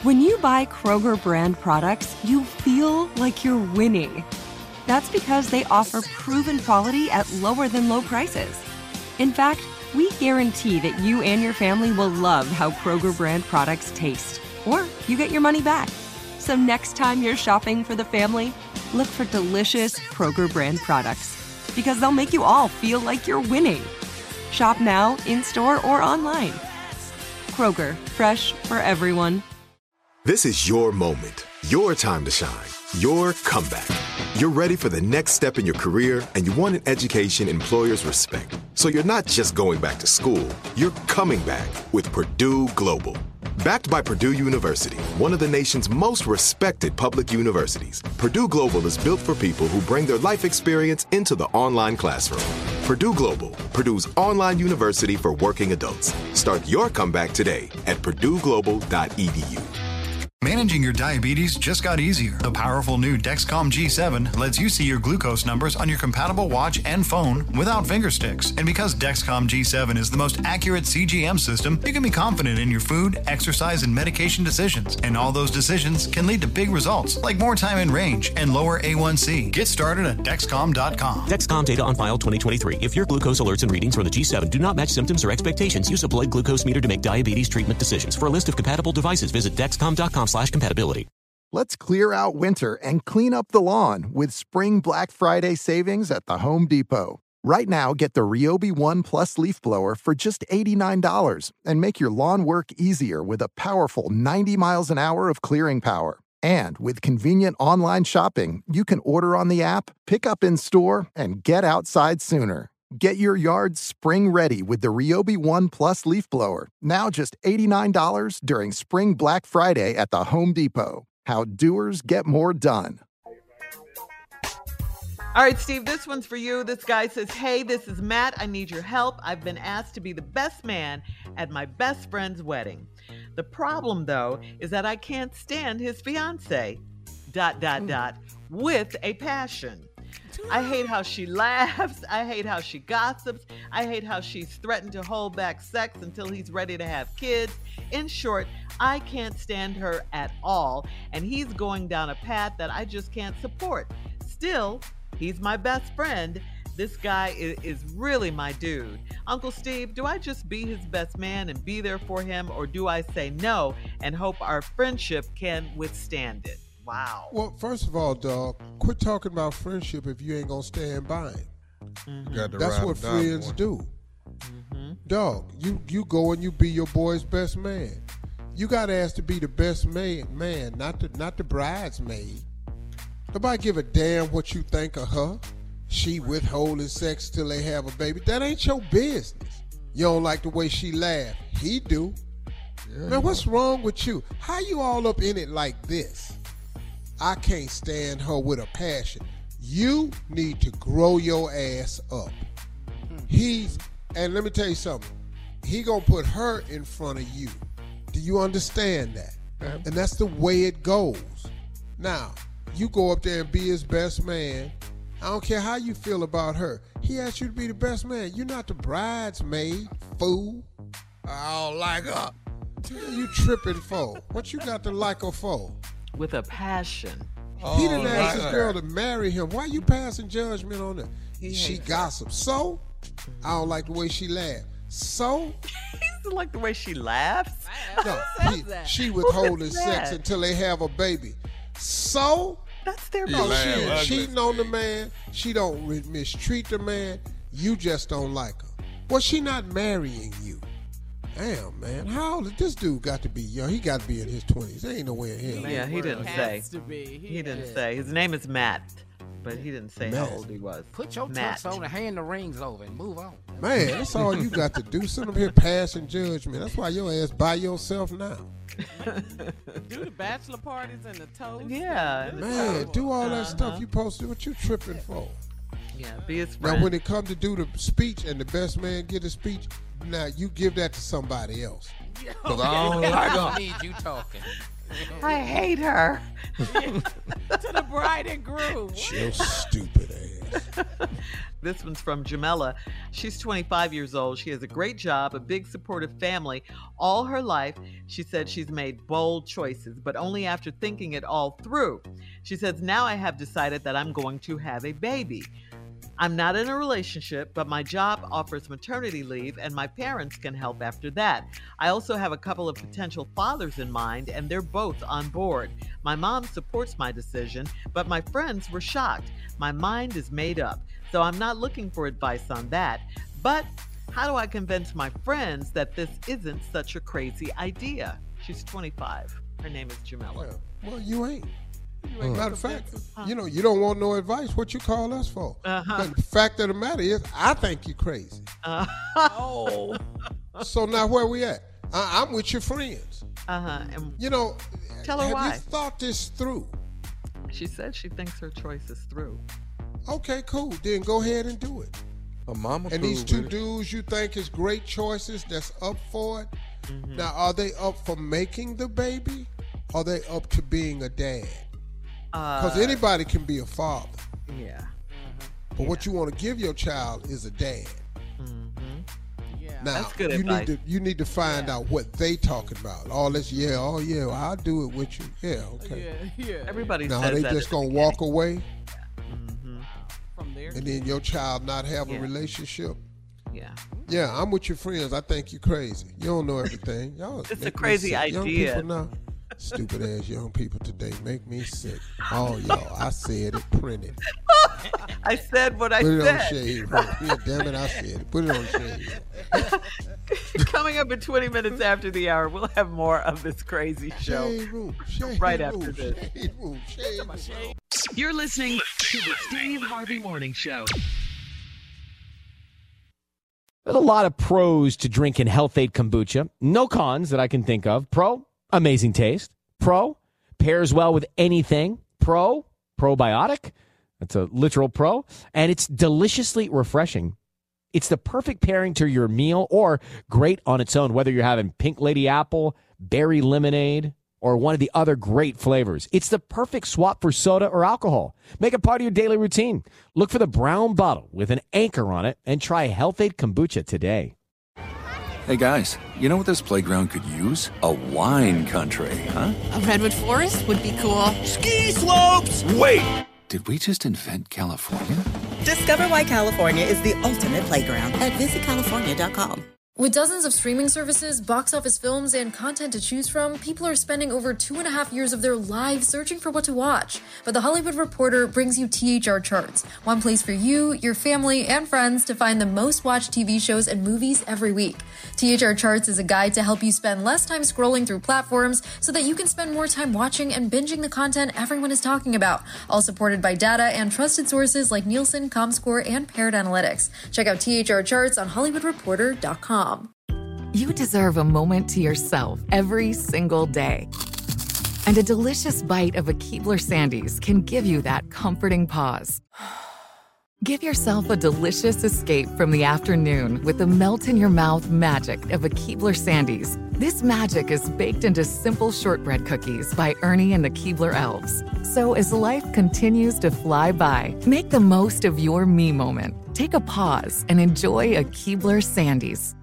When you buy Kroger brand products, you feel like you're winning. That's because they offer proven quality at lower than low prices. In fact, we guarantee that you and your family will love how Kroger brand products taste, or you get your money back. So next time you're shopping for the family, look for delicious Kroger brand products, because they'll make you all feel like you're winning. Shop now, in-store, or online. Kroger, fresh for everyone. This is your moment, your time to shine, your comeback. You're ready for the next step in your career, and you want an education employers respect. So you're not just going back to school, you're coming back with Purdue Global. Backed by Purdue University, one of the nation's most respected public universities, Purdue Global is built for people who bring their life experience into the online classroom. Purdue Global, Purdue's online university for working adults. Start your comeback today at purdueglobal.edu. Managing your diabetes just got easier. The powerful new Dexcom G7 lets you see your glucose numbers on your compatible watch and phone without finger sticks. And because Dexcom G7 is the most accurate CGM system, you can be confident in your food, exercise, and medication decisions. And all those decisions can lead to big results, like more time in range and lower A1C. Get started at Dexcom.com. Dexcom data on file 2023. If your glucose alerts and readings from the G7 do not match symptoms or expectations, use a blood glucose meter to make diabetes treatment decisions. For a list of compatible devices, visit Dexcom.com/compatibility. Let's clear out winter and clean up the lawn with Spring Black Friday savings at the Home Depot. Right now, get the Ryobi One Plus leaf blower for just $89 and make your lawn work easier with a powerful 90 miles an hour of clearing power. And with convenient online shopping, you can order on the app, pick up in store, and get outside sooner. Get your yard spring ready with the Ryobi One Plus leaf blower. Now just $89 during Spring Black Friday at the Home Depot. How doers get more done. All right, Steve, this one's for you. This guy says, hey, this is Matt. I need your help. I've been asked to be the best man at my best friend's wedding. The problem, though, is that I can't stand his fiance, ... with a passion. I hate how she laughs. I hate how she gossips. I hate how she's threatened to hold back sex until he's ready to have kids. In short, I can't stand her at all, and he's going down a path that I just can't support. Still, he's my best friend. This guy is really my dude. Uncle Steve, do I just be his best man and be there for him, or do I say no and hope our friendship can withstand it? Wow. Well, first of all, dog, quit talking about friendship if you ain't gonna stand by him. Mm-hmm. That's what friends do. Mm-hmm. Dog, you go and you be your boy's best man. You got asked to be the best man, not the bridesmaid. Nobody give a damn what you think of her. She withholding sex till they have a baby. That ain't your business. You don't like the way she laugh. He do. Yeah, man, what's wrong with you? How you all up in it like this? I can't stand her with a passion. You need to grow your ass up. And let me tell you something. He gonna put her in front of you. Do you understand that? And that's the way it goes. Now, you go up there and be his best man. I don't care how you feel about her. He asked you to be the best man. You're not the bridesmaid, fool. I don't like her. You tripping for? What you got to like her for? With a passion. He didn't ask this girl to marry him. Why you passing judgment on her? She gossips. So? I don't like the way she laughed. So? He doesn't like the way she laughs. No, she withholding sex until they have a baby. So? That's their bullshit. She cheating on the man. She don't mistreat the man. You just don't like her. Well, she not marrying you. Damn, man. How old is this dude got to be young? He got to be in his 20s. There ain't no way in hell. Yeah, he didn't say. He didn't say. His name is Matt, but he didn't say how old he was. Put your tux on and hand the rings over and move on. Man, that's all you got to do. Sit up here passing judgment. That's why your ass by yourself now. Do the bachelor parties and the toast. Yeah. Man, do all that stuff you supposed to do. What you tripping for? Yeah, be his friend. Now, when it comes to do the speech and the best man get a speech, now you give that to somebody else. Because I don't need you talking. I hate her. To the bride and groom. Your stupid ass. Yes. This one's from Jamela. She's 25 years old. She has a great job, a big supportive family. All her life, she said she's made bold choices, but only after thinking it all through. She says, now I have decided that I'm going to have a baby. I'm not in a relationship, but my job offers maternity leave and my parents can help after that. I also have a couple of potential fathers in mind and they're both on board. My mom supports my decision, but my friends were shocked. My mind is made up, so I'm not looking for advice on that. But how do I convince my friends that this isn't such a crazy idea? She's 25. Her name is Jamela. Well, you ain't. Matter of fact, you don't want no advice. What you call us for? But the fact of the matter is, I think you're crazy. Oh. So now where we at? I'm with your friends. And tell her why. Have you thought this through? She said she thinks her choice is through. Okay, cool. Then go ahead and do it. Mama and cool these two dudes you think is great choices that's up for it. Mm-hmm. Now, are they up for making the baby? Or are they up to being a dad? Because anybody can be a father. Yeah. But what you want to give your child is a dad. Yeah. Now, that's good advice. You need to find out what they talking about. All this, well, I'll do it with you. Yeah, okay. Yeah. Everybody now, says they that just going to walk away? From there. And then your child not have a relationship? Yeah. Yeah, I'm with your friends. I think you crazy. You don't know everything. Y'all it's a crazy idea. Young people now. Stupid ass young people today make me sick. Oh, y'all, I said it, print it. I said what I said. Put it said. on Shade Room. Yeah, damn it, I said it. Put it on Shade Room. Coming up in 20 minutes after the hour, we'll have more of this crazy show. Shade Room. Right after this. Shade Room. You're listening to the Steve Harvey Morning Show. There's a lot of pros to drinking Health-Ade kombucha. No cons that I can think of. Pro, amazing taste. Pro, pairs well with anything. Pro, probiotic. That's a literal pro. And it's deliciously refreshing. It's the perfect pairing to your meal or great on its own, whether you're having pink lady apple, berry lemonade, or one of the other great flavors. It's the perfect swap for soda or alcohol. Make it part of your daily routine. Look for the brown bottle with an anchor on it and try Health-Ade kombucha today. Hey guys, you know what this playground could use? A wine country, huh? A redwood forest would be cool. Ski slopes! Wait! Did we just invent California? Discover why California is the ultimate playground at visitcalifornia.com. With dozens of streaming services, box office films, and content to choose from, people are spending over 2.5 years of their lives searching for what to watch. But The Hollywood Reporter brings you THR Charts, one place for you, your family, and friends to find the most watched TV shows and movies every week. THR Charts is a guide to help you spend less time scrolling through platforms so that you can spend more time watching and binging the content everyone is talking about, all supported by data and trusted sources like Nielsen, Comscore, and Parrot Analytics. Check out THR Charts on HollywoodReporter.com. You deserve a moment to yourself every single day. And a delicious bite of a Keebler Sandies can give you that comforting pause. Give yourself a delicious escape from the afternoon with the melt-in-your-mouth magic of a Keebler Sandies. This magic is baked into simple shortbread cookies by Ernie and the Keebler Elves. So as life continues to fly by, make the most of your me moment. Take a pause and enjoy a Keebler Sandies.